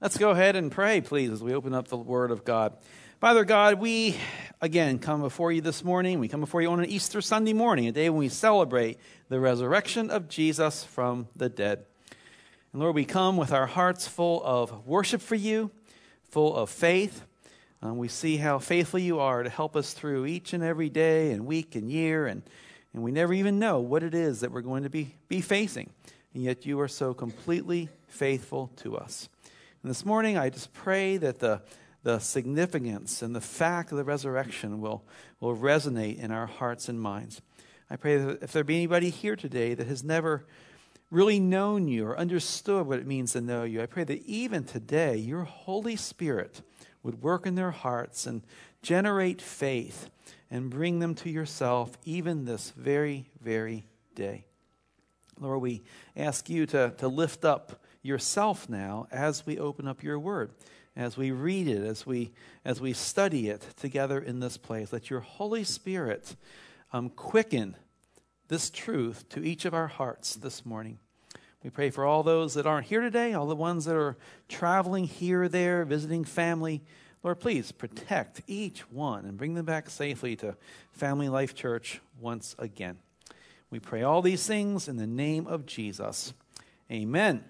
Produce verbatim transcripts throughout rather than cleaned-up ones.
Let's go ahead and pray, please, as we open up the Word of God. Father God, we, again, come before you this morning. We come before you on an Easter Sunday morning, a day when we celebrate the resurrection of Jesus from the dead. And Lord, we come with our hearts full of worship for you, full of faith. Um, we see how faithful you are to help us through each and every day and week and year, and, and we never even know what it is that we're going to be, be facing. And yet you are so completely faithful to us. And this morning, I just pray that the, the significance and the fact of the resurrection will, will resonate in our hearts and minds. I pray that if there be anybody here today that has never really known you or understood what it means to know you, I pray that even today, your Holy Spirit would work in their hearts and generate faith and bring them to yourself even this very, very day. Lord, we ask you to, to lift up yourself now as we open up your word, as we read it, as we as we study it together in this place. Let your Holy Spirit um, quicken this truth to each of our hearts this morning. We pray for all those that aren't here today, all the ones that are traveling here or there, visiting family. Lord, please protect each one and bring them back safely to Family Life Church once again. We pray all these things in the name of Jesus. Amen.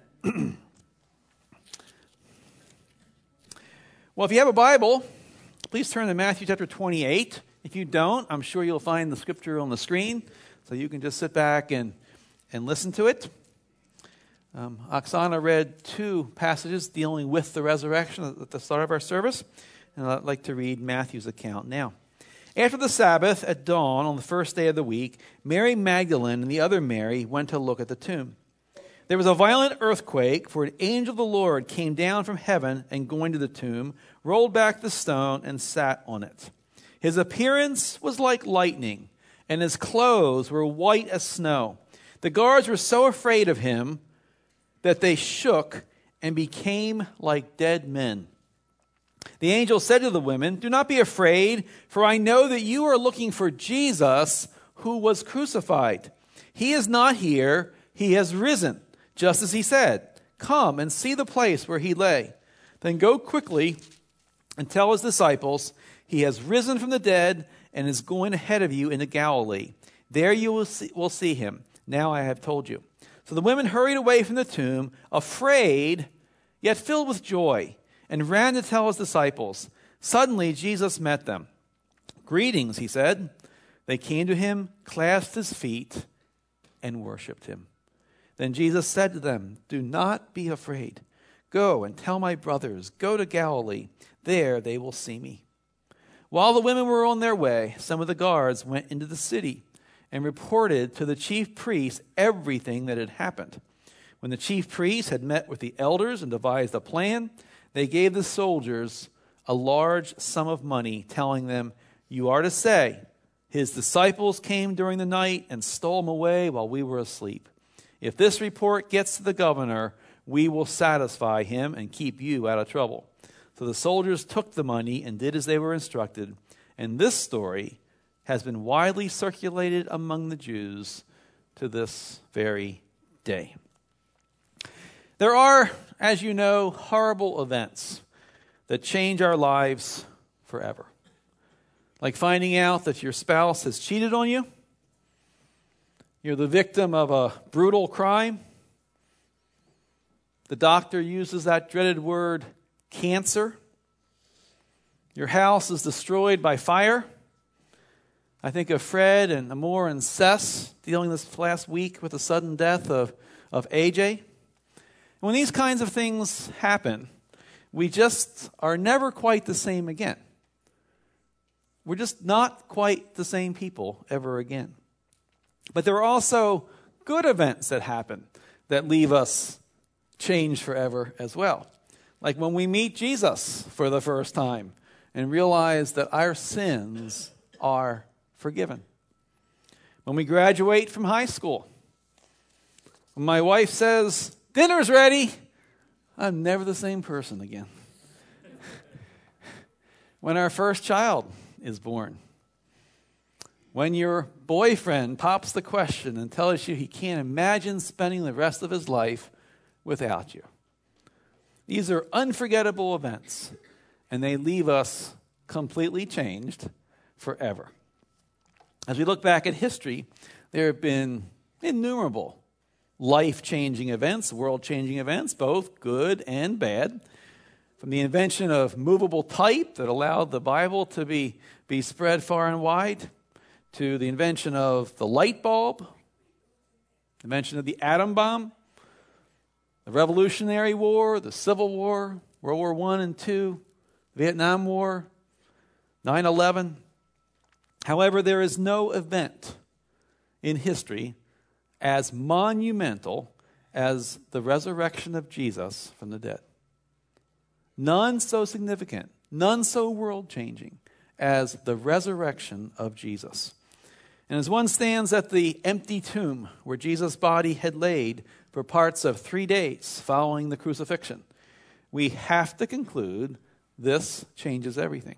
Well, if you have a Bible, please turn to Matthew chapter twenty-eight. If you don't, I'm sure you'll find the scripture on the screen, so you can just sit back and, and listen to it. Um, Oksana read two passages dealing with the resurrection at the start of our service, and I'd like to read Matthew's account now. After the Sabbath, at dawn on the first day of the week, Mary Magdalene and the other Mary went to look at the tomb. There was a violent earthquake, for an angel of the Lord came down from heaven and, going to the tomb, rolled back the stone and sat on it. His appearance was like lightning, and his clothes were white as snow. The guards were so afraid of him that they shook and became like dead men. The angel said to the women, "Do not be afraid, for I know that you are looking for Jesus, who was crucified. He is not here, he has risen, just as he said. Come and see the place where he lay. Then go quickly and tell his disciples, he has risen from the dead and is going ahead of you into Galilee. There you will see, will see him. Now I have told you." So the women hurried away from the tomb, afraid, yet filled with joy, and ran to tell his disciples. Suddenly Jesus met them. "Greetings," he said. They came to him, clasped his feet, and worshipped him. Then Jesus said to them, "Do not be afraid. Go and tell my brothers, go to Galilee. There they will see me." While the women were on their way, some of the guards went into the city and reported to the chief priests everything that had happened. When the chief priests had met with the elders and devised a plan, they gave the soldiers a large sum of money, telling them, "You are to say, his disciples came during the night and stole him away while we were asleep. If this report gets to the governor, we will satisfy him and keep you out of trouble." So the soldiers took the money and did as they were instructed. And this story has been widely circulated among the Jews to this very day. There are, as you know, horrible events that change our lives forever. Like finding out that your spouse has cheated on you. You're the victim of a brutal crime. The doctor uses that dreaded word, cancer. Your house is destroyed by fire. I think of Fred and Amor and Sess dealing this last week with the sudden death of, of A J. When these kinds of things happen, we just are never quite the same again. We're just not quite the same people ever again. But there are also good events that happen that leave us changed forever as well. Like when we meet Jesus for the first time and realize that our sins are forgiven. When we graduate from high school. When my wife says, "Dinner's ready," I'm never the same person again. When our first child is born. When your boyfriend pops the question and tells you he can't imagine spending the rest of his life without you. These are unforgettable events, and they leave us completely changed forever. As we look back at history, there have been innumerable life-changing events, world-changing events, both good and bad. From the invention of movable type that allowed the Bible to be, be spread far and wide, to the invention of the light bulb, the invention of the atom bomb, the Revolutionary War, the Civil War, World War One and Two, Vietnam War, nine eleven. However, there is no event in history as monumental as the resurrection of Jesus from the dead. None so significant, none so world-changing as the resurrection of Jesus. And as one stands at the empty tomb where Jesus' body had laid for parts of three days following the crucifixion, we have to conclude this changes everything.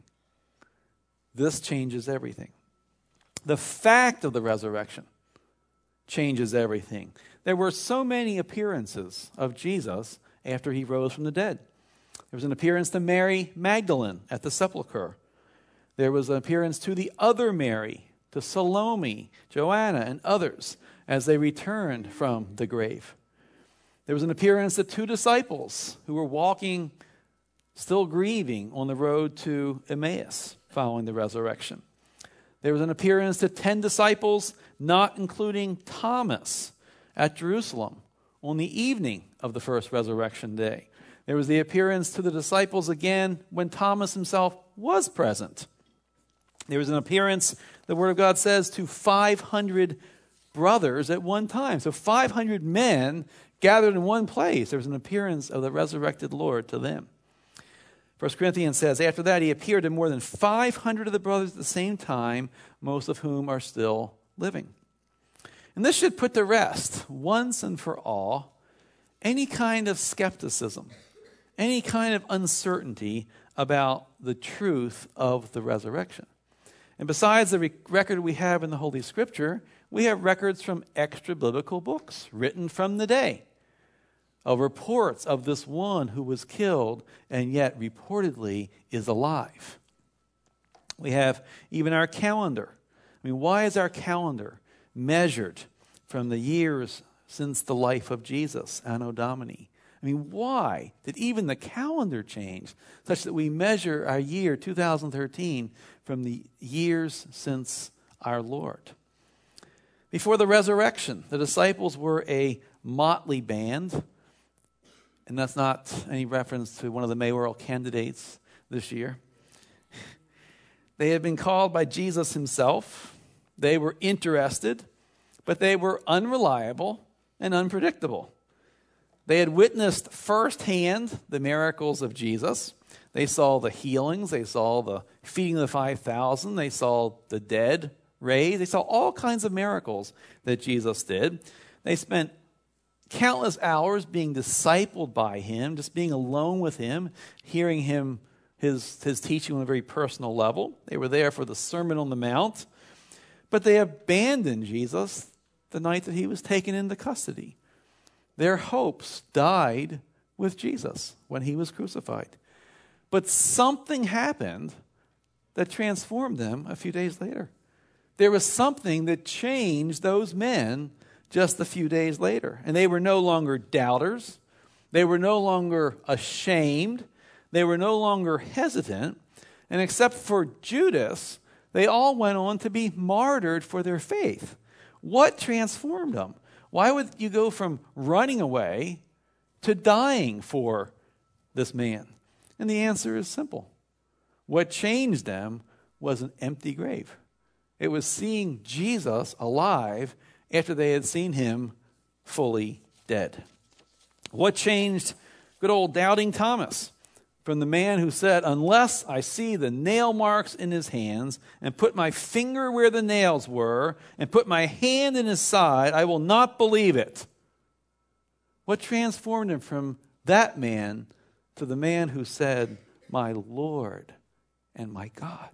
This changes everything. The fact of the resurrection changes everything. There were so many appearances of Jesus after he rose from the dead. There was an appearance to Mary Magdalene at the sepulchre. There was an appearance to the other Mary, to Salome, Joanna, and others as they returned from the grave. There was an appearance to two disciples who were walking, still grieving, on the road to Emmaus following the resurrection. There was an appearance to ten disciples, not including Thomas, at Jerusalem on the evening of the first resurrection day. There was the appearance to the disciples again when Thomas himself was present. There was an appearance, the Word of God says, to five hundred brothers at one time. So five hundred men gathered in one place. There was an appearance of the resurrected Lord to them. First Corinthians says, after that he appeared to more than five hundred of the brothers at the same time, most of whom are still living. And this should put to rest, once and for all, any kind of skepticism, any kind of uncertainty about the truth of the resurrection. And besides the re- record we have in the Holy Scripture, we have records from extra-biblical books written from the day of reports of this one who was killed and yet reportedly is alive. We have even our calendar. I mean, why is our calendar measured from the years since the life of Jesus, Anno Domini? I mean, why did even the calendar change such that we measure our year two thousand thirteen from the years since our Lord? Before the resurrection, the disciples were a motley band, and that's not any reference to one of the mayoral candidates this year. They had been called by Jesus himself. They were interested, but they were unreliable and unpredictable. They had witnessed firsthand the miracles of Jesus. They saw the healings. They saw the feeding of the five thousand. They saw the dead raised. They saw all kinds of miracles that Jesus did. They spent countless hours being discipled by him, just being alone with him, hearing him, his, his teaching on a very personal level. They were there for the Sermon on the Mount. But they abandoned Jesus the night that he was taken into custody. Their hopes died with Jesus when he was crucified. But something happened that transformed them a few days later. There was something that changed those men just a few days later. And they were no longer doubters. They were no longer ashamed. They were no longer hesitant. And except for Judas, they all went on to be martyred for their faith. What transformed them? Why would you go from running away to dying for this man? And the answer is simple. What changed them was an empty grave. It was seeing Jesus alive after they had seen him fully dead. What changed good old doubting Thomas from the man who said, unless I see the nail marks in his hands and put my finger where the nails were and put my hand in his side, I will not believe it. What transformed him from that man to the man who said, my Lord and my God?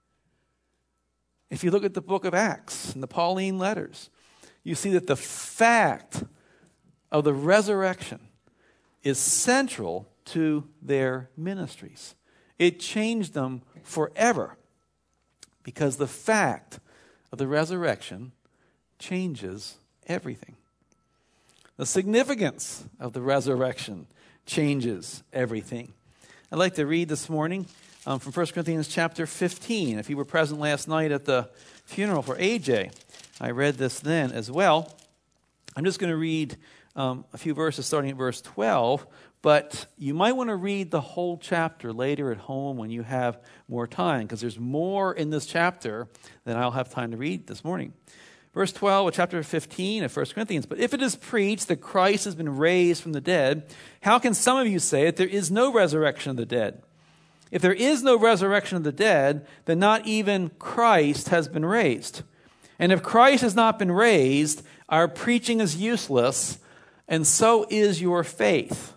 If you look at the book of Acts and the Pauline letters, you see that the fact of the resurrection is central to their ministries. It changed them forever because the fact of the resurrection changes everything. The significance of the resurrection changes everything. I'd like to read this morning um, from First Corinthians chapter fifteen. If you were present last night at the funeral for A J, I read this then as well. I'm just going to read um, a few verses starting at verse twelve, but you might want to read the whole chapter later at home when you have more time, because there's more in this chapter than I'll have time to read this morning. Verse twelve of chapter fifteen of First Corinthians, but if it is preached that Christ has been raised from the dead, how can some of you say that there is no resurrection of the dead? If there is no resurrection of the dead, then not even Christ has been raised. And if Christ has not been raised, our preaching is useless, and so is your faith.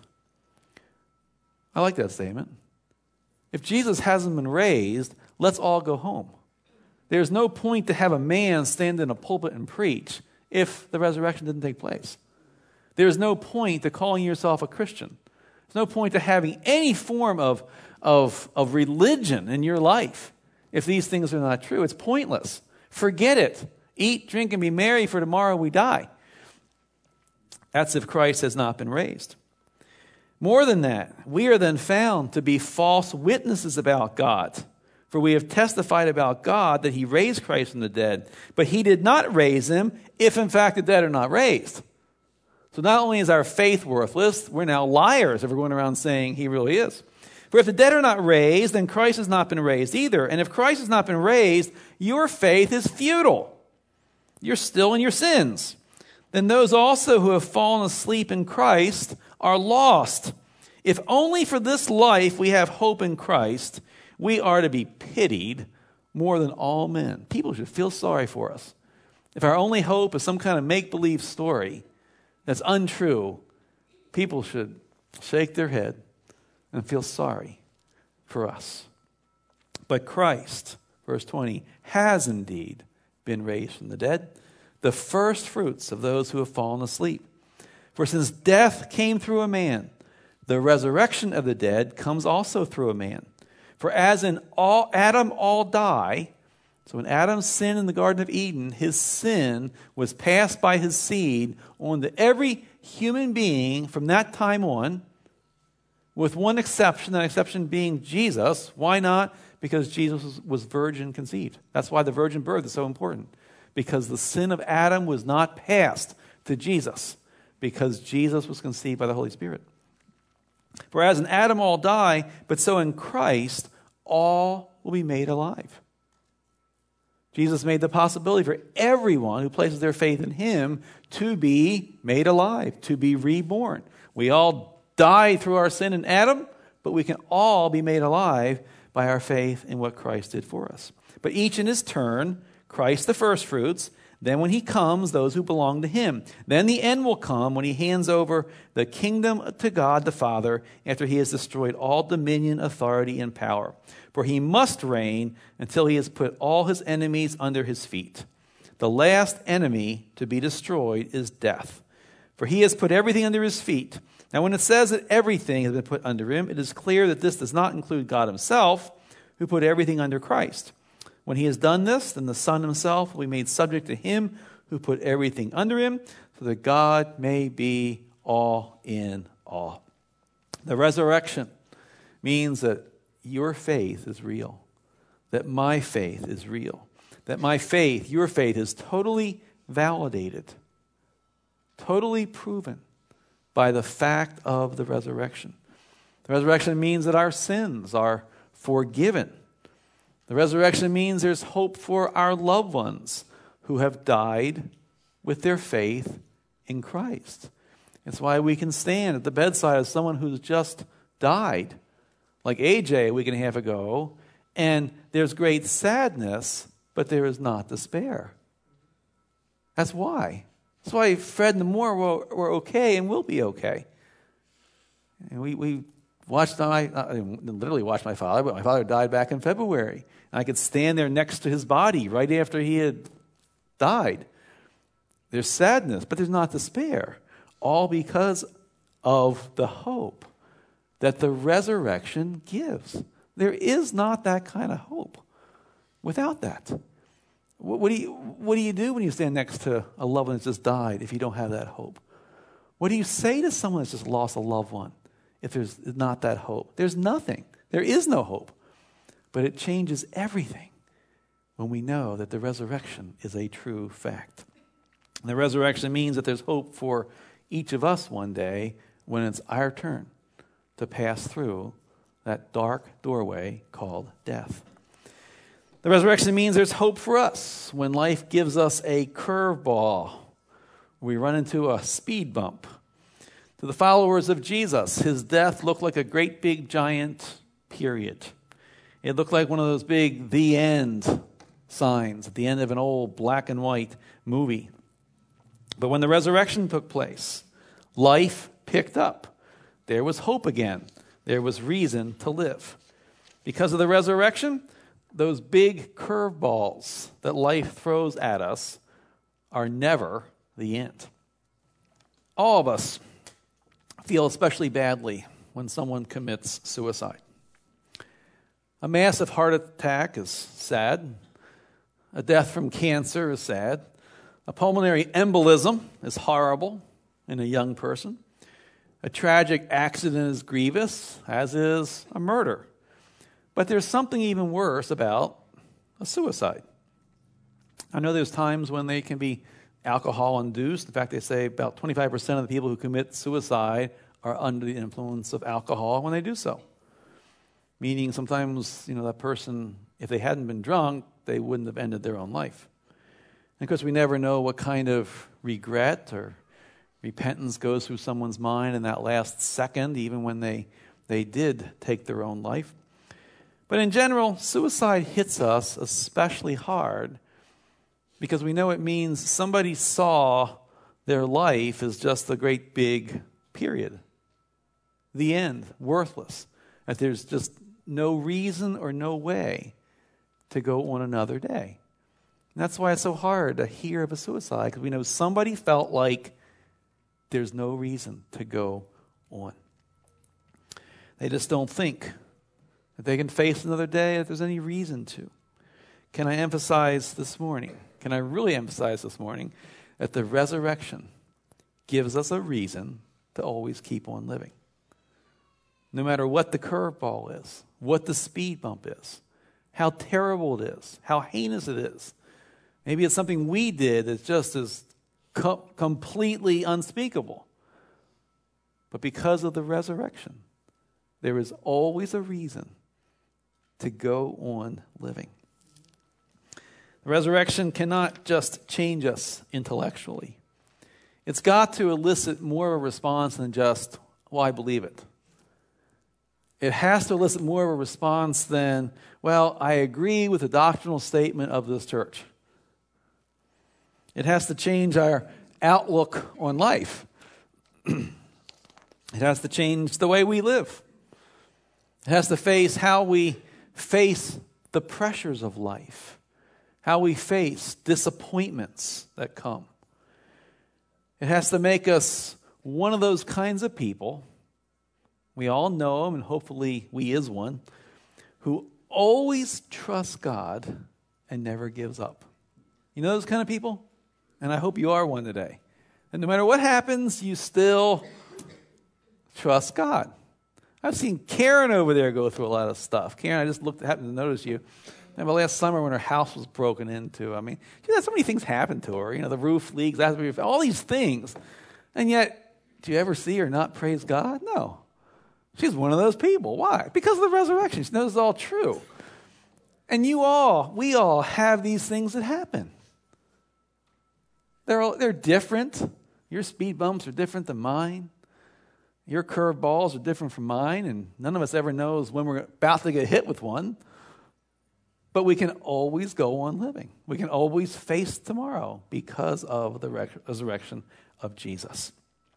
I like that statement. If Jesus hasn't been raised, let's all go home. There's no point to have a man stand in a pulpit and preach if the resurrection didn't take place. There's no point to calling yourself a Christian. There's no point to having any form of, of, of religion in your life if these things are not true. It's pointless. Forget it. Eat, drink, and be merry, for tomorrow we die. That's if Christ has not been raised. More than that, we are then found to be false witnesses about God. For we have testified about God that he raised Christ from the dead, but he did not raise him if in fact the dead are not raised. So not only is our faith worthless, we're now liars if we're going around saying he really is. For if the dead are not raised, then Christ has not been raised either. And if Christ has not been raised, your faith is futile. You're still in your sins. Then those also who have fallen asleep in Christ are lost. If only for this life we have hope in Christ, we are to be pitied more than all men. People should feel sorry for us. If our only hope is some kind of make-believe story that's untrue, people should shake their head and feel sorry for us. But Christ, verse twenty, has indeed been raised from the dead, the first fruits of those who have fallen asleep. For since death came through a man, the resurrection of the dead comes also through a man. For as in all Adam all die, so when Adam sinned in the Garden of Eden, his sin was passed by his seed on to every human being from that time on, with one exception, that exception being Jesus. Why not? Because Jesus was, was virgin conceived. That's why the virgin birth is so important. Because the sin of Adam was not passed to Jesus, because Jesus was conceived by the Holy Spirit. For as in Adam all die, but so in Christ all will be made alive. Jesus made the possibility for everyone who places their faith in him to be made alive, to be reborn. We all die through our sin in Adam, but we can all be made alive by our faith in what Christ did for us. But each in his turn, Christ the first fruits, then when he comes, those who belong to him. Then the end will come when he hands over the kingdom to God the Father after he has destroyed all dominion, authority, and power. For he must reign until he has put all his enemies under his feet. The last enemy to be destroyed is death. For he has put everything under his feet. Now when it says that everything has been put under him, it is clear that this does not include God himself, who put everything under Christ. When he has done this, then the Son himself will be made subject to him who put everything under him, so that God may be all in all. The resurrection means that your faith is real, that my faith is real, that my faith, your faith, is totally validated, totally proven by the fact of the resurrection. The resurrection means that our sins are forgiven. The resurrection means there's hope for our loved ones who have died with their faith in Christ. It's why we can stand at the bedside of someone who's just died, like A J a week and a half ago, and there's great sadness, but there is not despair. That's why. That's why Fred and the Moore were, were okay and will be okay. And we, we watched my, I literally watched my father, but my father died back in February. And I could stand there next to his body right after he had died. There's sadness, but there's not despair. All because of the hope that the resurrection gives. There is not that kind of hope without that. What, what, do you, what do you do when you stand next to a loved one that's just died if you don't have that hope? What do you say to someone that's just lost a loved one if there's not that hope? There's nothing. There is no hope. But it changes everything when we know that the resurrection is a true fact. And the resurrection means that there's hope for each of us one day when it's our turn to pass through that dark doorway called death. The resurrection means there's hope for us when life gives us a curveball. We run into a speed bump. To the followers of Jesus, his death looked like a great big giant period. It looked like one of those big "the end" signs at the end of an old black and white movie. But when the resurrection took place, life picked up. There was hope again. There was reason to live. Because of the resurrection, those big curveballs that life throws at us are never the end. All of us feel especially badly when someone commits suicide. A massive heart attack is sad. A death from cancer is sad. A pulmonary embolism is horrible in a young person. A tragic accident is grievous, as is a murder. But there's something even worse about a suicide. I know there's times when they can be alcohol-induced. In fact, they say about twenty-five percent of the people who commit suicide are under the influence of alcohol when they do so. Meaning sometimes, you know, that person, if they hadn't been drunk, they wouldn't have ended their own life. And of course, we never know what kind of regret or repentance goes through someone's mind in that last second, even when they, they did take their own life. But in general, suicide hits us especially hard because we know it means somebody saw their life as just a great big period. The end, worthless. That there's just no reason or no way to go on another day. And that's why it's so hard to hear of a suicide, because we know somebody felt like there's no reason to go on. They just don't think that they can face another day if there's any reason to. Can I emphasize this morning, can I really emphasize this morning, that the resurrection gives us a reason to always keep on living. No matter what the curveball is, what the speed bump is, how terrible it is, how heinous it is. Maybe it's something we did that's just as co- completely unspeakable. But because of the resurrection, there is always a reason to go on living. The resurrection cannot just change us intellectually. It's got to elicit more of a response than just, well, I believe it. It has to elicit more of a response than, well, I agree with the doctrinal statement of this church. It has to change our outlook on life. It has to change the way we live. It has to face how we face the pressures of life, how we face disappointments that come. It has to make us one of those kinds of people, we all know them, and hopefully we is one, who always trusts God and never gives up. You know those kind of people? And I hope you are one today. And no matter what happens, you still trust God. I've seen Karen over there go through a lot of stuff. Karen, I just looked, happened to notice you. Remember last summer when her house was broken into? I mean, she had so many things happen to her. You know, the roof leaks, all these things. And yet, do you ever see her not praise God? No. She's one of those people. Why? Because of the resurrection. She knows it's all true. And you all, we all have these things that happen. They're all, they're different. Your speed bumps are different than mine. Your curveballs are different from mine, and none of us ever knows when we're about to get hit with one. But we can always go on living. We can always face tomorrow because of the resurrection of Jesus.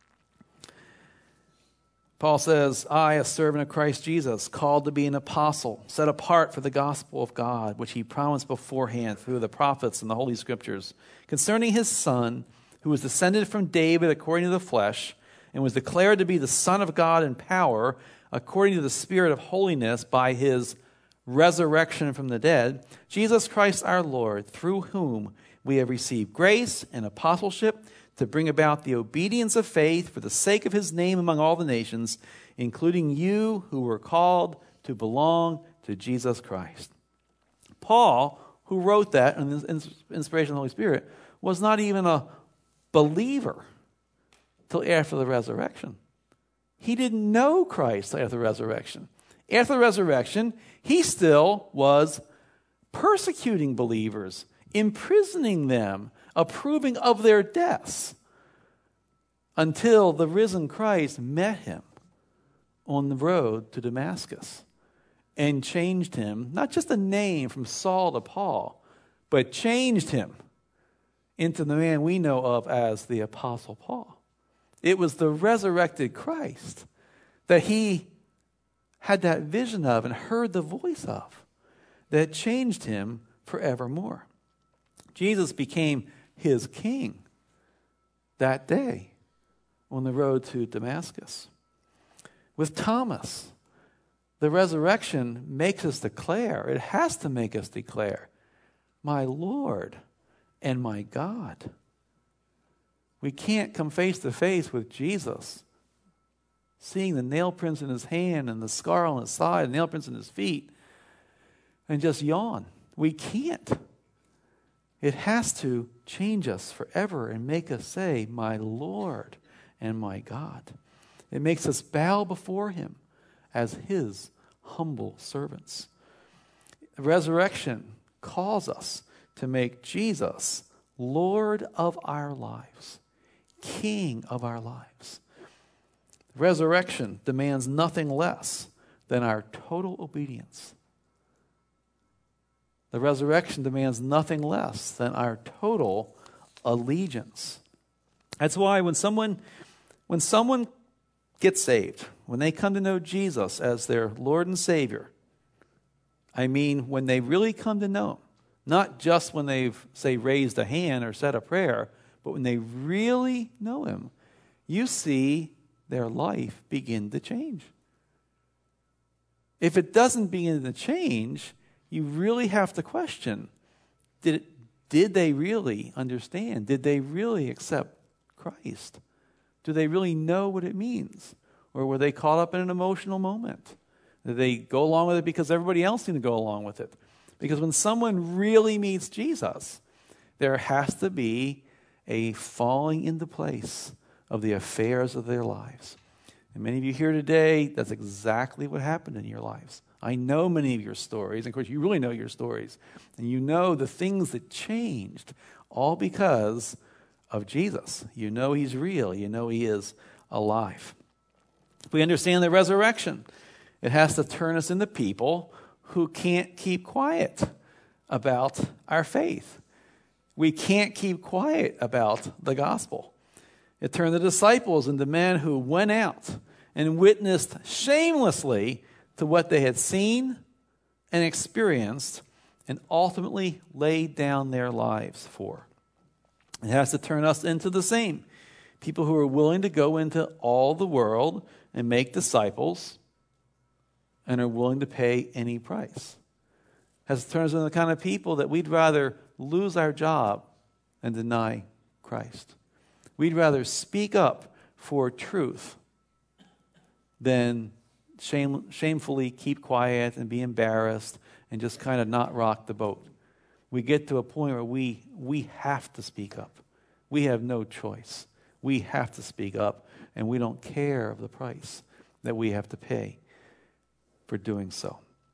Paul says, I, a servant of Christ Jesus, called to be an apostle, set apart for the gospel of God, which he promised beforehand through the prophets and the Holy Scriptures, concerning his Son, who was descended from David according to the flesh, and was declared to be the Son of God in power, according to the Spirit of holiness by his resurrection from the dead, Jesus Christ our Lord, through whom we have received grace and apostleship to bring about the obedience of faith for the sake of his name among all the nations, including you who were called to belong to Jesus Christ. Paul, who wrote that in the inspiration of the Holy Spirit, was not even a believer till after the resurrection. He didn't know Christ after the resurrection. After the resurrection, he still was persecuting believers, imprisoning them, approving of their deaths, until the risen Christ met him on the road to Damascus and changed him, not just a name from Saul to Paul, but changed him into the man we know of as the Apostle Paul. It was the resurrected Christ that he had that vision of and heard the voice of that changed him forevermore. Jesus became his king that day on the road to Damascus. With Thomas, the resurrection makes us declare, it has to make us declare, my Lord and my God. We can't come face to face with Jesus, seeing the nail prints in his hand and the scar on his side, and nail prints in his feet, and just yawn. We can't. It has to change us forever and make us say, my Lord and my God. It makes us bow before him as his humble servants. The resurrection calls us to make Jesus Lord of our lives, King of our lives. Resurrection demands nothing less than our total obedience. The resurrection demands nothing less than our total allegiance. That's why when someone, when someone gets saved, when they come to know Jesus as their Lord and Savior, I mean when they really come to know him, not just when they've, say, raised a hand or said a prayer, but when they really know him, you see their life begin to change. If it doesn't begin to change, you really have to question, did it, did they really understand? Did they really accept Christ? Do they really know what it means? Or were they caught up in an emotional moment? Did they go along with it because everybody else seemed to go along with it? Because when someone really meets Jesus, there has to be a falling into place of the affairs of their lives. And many of you here today, that's exactly what happened in your lives. I know many of your stories. And of course, you really know your stories. And you know the things that changed, all because of Jesus. You know he's real. You know he is alive. If we understand the resurrection, it has to turn us into people who can't keep quiet about our faith. We can't keep quiet about the gospel. It turned the disciples into men who went out and witnessed shamelessly to what they had seen and experienced and ultimately laid down their lives for. It has to turn us into the same. People who are willing to go into all the world and make disciples and are willing to pay any price. It has to turn us into the kind of people that we'd rather lose our job and deny Christ. We'd rather speak up for truth than shame, shamefully keep quiet and be embarrassed and just kind of not rock the boat. We get to a point where we we have to speak up. We have no choice. We have to speak up, and we don't care of the price that we have to pay for doing so.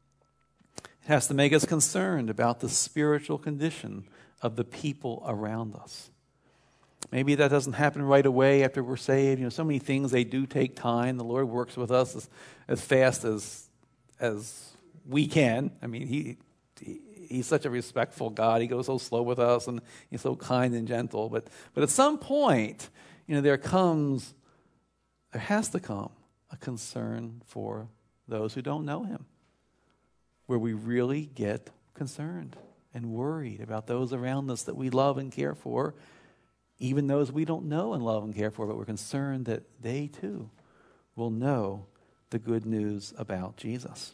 It has to make us concerned about the spiritual condition of the people around us. Maybe that doesn't happen right away after we're saved. You know, so many things, they do take time. The Lord works with us as, as fast as as we can. I mean, he, he He's such a respectful God. He goes so slow with us, and he's so kind and gentle. But but at some point, you know, there comes, there has to come a concern for those who don't know him, where we really get concerned and worried about those around us that we love and care for, even those we don't know and love and care for, but we're concerned that they too will know the good news about Jesus.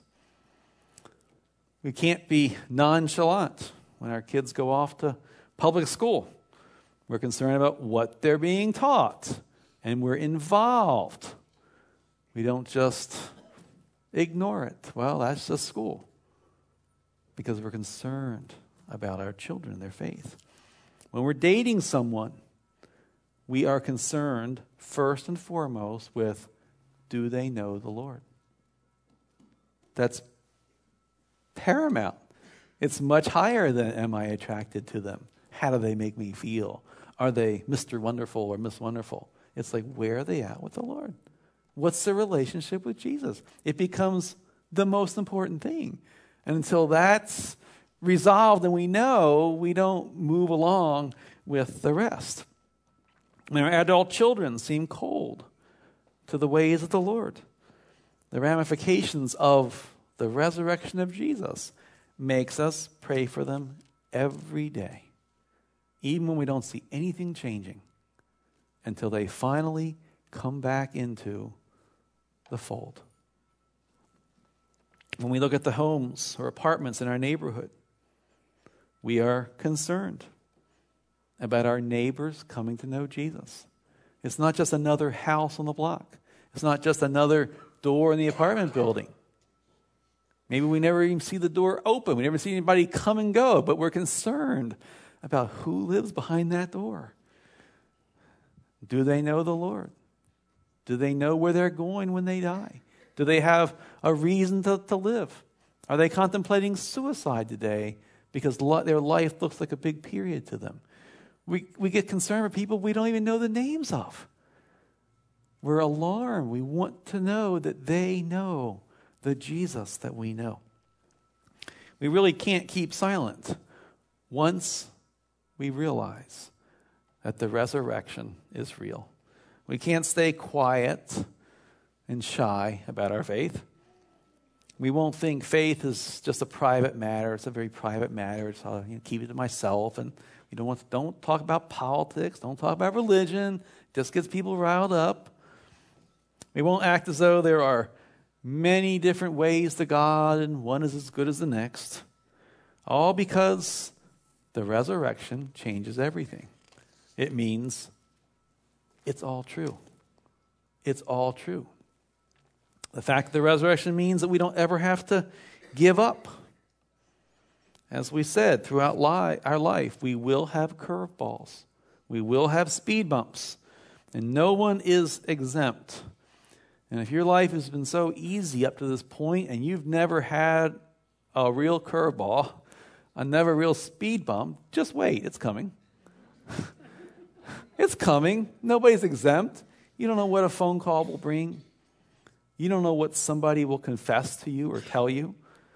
We can't be nonchalant when our kids go off to public school. We're concerned about what they're being taught, and we're involved. We don't just ignore it. Well, that's just school. Because we're concerned about our children and their faith. When we're dating someone, we are concerned first and foremost with, do they know the Lord? That's paramount. It's much higher than, am I attracted to them? How do they make me feel? Are they Mister Wonderful or Miss Wonderful? It's like, where are they at with the Lord? What's their relationship with Jesus? It becomes the most important thing. And until that's resolved and we know, we don't move along with the rest. And our adult children seem cold to the ways of the Lord. The ramifications of the resurrection of Jesus makes us pray for them every day, even when we don't see anything changing, until they finally come back into the fold. When we look at the homes or apartments in our neighborhood, we are concerned about our neighbors coming to know Jesus. It's not just another house on the block. It's not just another door in the apartment building. Maybe we never even see the door open. We never see anybody come and go, but we're concerned about who lives behind that door. Do they know the Lord? Do they know where they're going when they die? Do they have a reason to, to live? Are they contemplating suicide today because lo- their life looks like a big period to them? We, we get concerned with people we don't even know the names of. We're alarmed. We want to know that they know the Jesus that we know. We really can't keep silent once we realize that the resurrection is real. We can't stay quiet and shy about our faith. We won't think faith is just a private matter. It's a very private matter. It's I'll, you know, keep it to myself. And we don't want to, don't talk about politics. Don't talk about religion. It just gets people riled up. We won't act as though there are many different ways to God and one is as good as the next. All because the resurrection changes everything. It means it's all true. It's all true. The fact of the resurrection means that we don't ever have to give up. As we said, throughout li- our life, we will have curveballs. We will have speed bumps. And no one is exempt. And if your life has been so easy up to this point and you've never had a real curveball, a never real speed bump, just wait, it's coming. It's coming. Nobody's exempt. You don't know what a phone call will bring. You don't know what somebody will confess to you or tell you.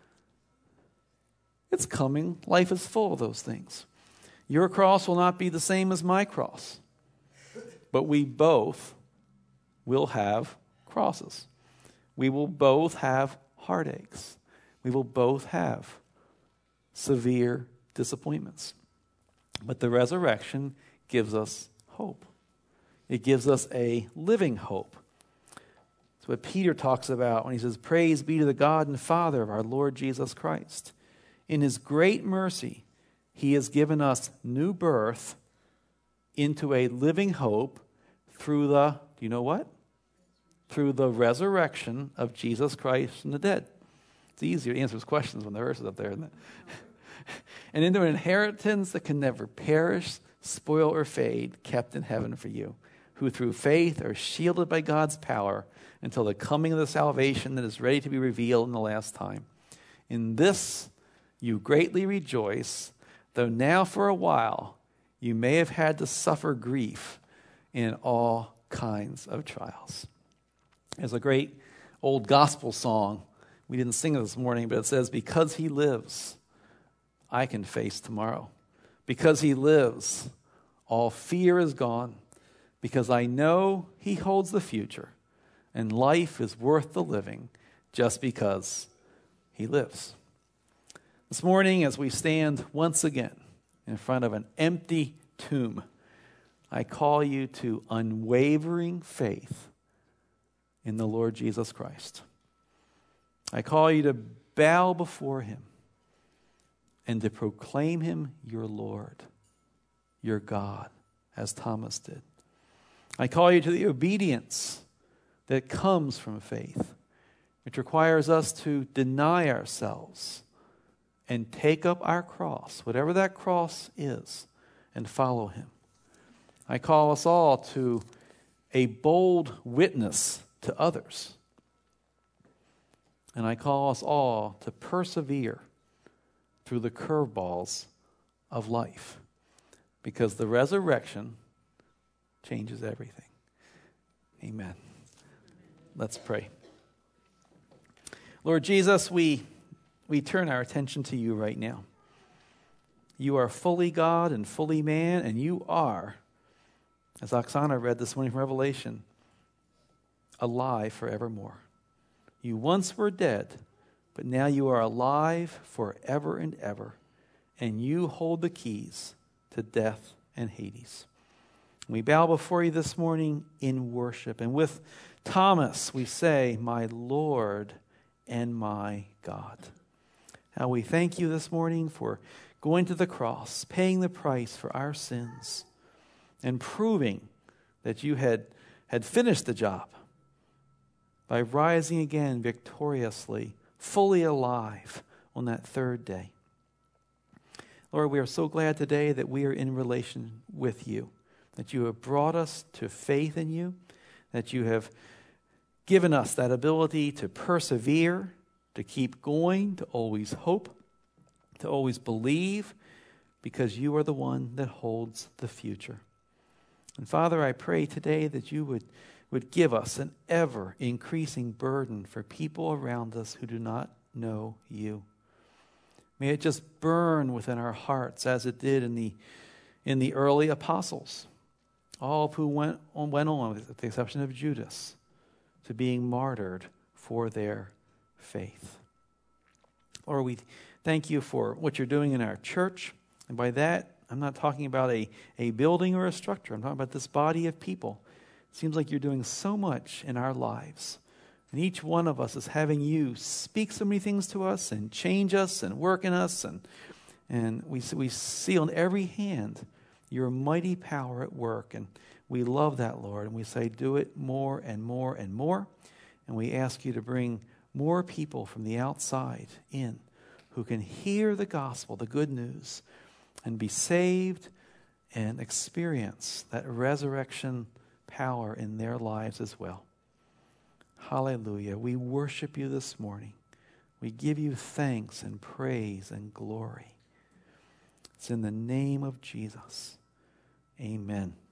It's coming. Life is full of those things. Your cross will not be the same as my cross. But we both will have crosses. We will both have heartaches. We will both have severe disappointments. But the resurrection gives us hope. It gives us a living hope. It's what Peter talks about when he says, "Praise be to the God and Father of our Lord Jesus Christ. In his great mercy, he has given us new birth into a living hope through the," do you know what? Through the resurrection of Jesus Christ from the dead. It's easier to answer those questions when the verse is up there, isn't it? And into an inheritance that can never perish, spoil, or fade, kept in heaven for you, who through faith are shielded by God's power until the coming of the salvation that is ready to be revealed in the last time. In this you greatly rejoice, though now for a while you may have had to suffer grief in all kinds of trials. There's a great old gospel song. We didn't sing it this morning, but it says, "Because he lives, I can face tomorrow. Because he lives, all fear is gone. Because I know he holds the future, and life is worth the living just because he lives." This morning, as we stand once again in front of an empty tomb, I call you to unwavering faith in the Lord Jesus Christ. I call you to bow before him and to proclaim him your Lord, your God, as Thomas did. I call you to the obedience that comes from faith, which requires us to deny ourselves and take up our cross, whatever that cross is, and follow him. I call us all to a bold witness to others. And I call us all to persevere through the curveballs of life, because the resurrection changes everything. Amen. Let's pray. Lord Jesus, we, we turn our attention to you right now. You are fully God and fully man, and you are, as Oksana read this morning from Revelation, alive forevermore. You once were dead, but now you are alive forever and ever, and you hold the keys to death and Hades. We bow before you this morning in worship, and with Thomas we say, my Lord and my God. How we thank you this morning for going to the cross, paying the price for our sins, and proving that you had, had finished the job by rising again victoriously, fully alive on that third day. Lord, we are so glad today that we are in relation with you, that you have brought us to faith in you, that you have given us that ability to persevere, to keep going, to always hope, to always believe, because you are the one that holds the future. And Father, I pray today that you would, would give us an ever-increasing burden for people around us who do not know you. May it just burn within our hearts as it did in the, in the early apostles, all who went on, went on, with the exception of Judas, to being martyred for their faith. Lord, we thank you for what you're doing in our church. And by that, I'm not talking about a, a building or a structure. I'm talking about this body of people. It seems like you're doing so much in our lives. And each one of us is having you speak so many things to us and change us and work in us. And, and we, we see on every hand your mighty power at work. And we love that, Lord. And we say, do it more and more and more. And we ask you to bring more people from the outside in who can hear the gospel, the good news, and be saved and experience that resurrection power in their lives as well. Hallelujah. We worship you this morning. We give you thanks and praise and glory. It's in the name of Jesus. Amen.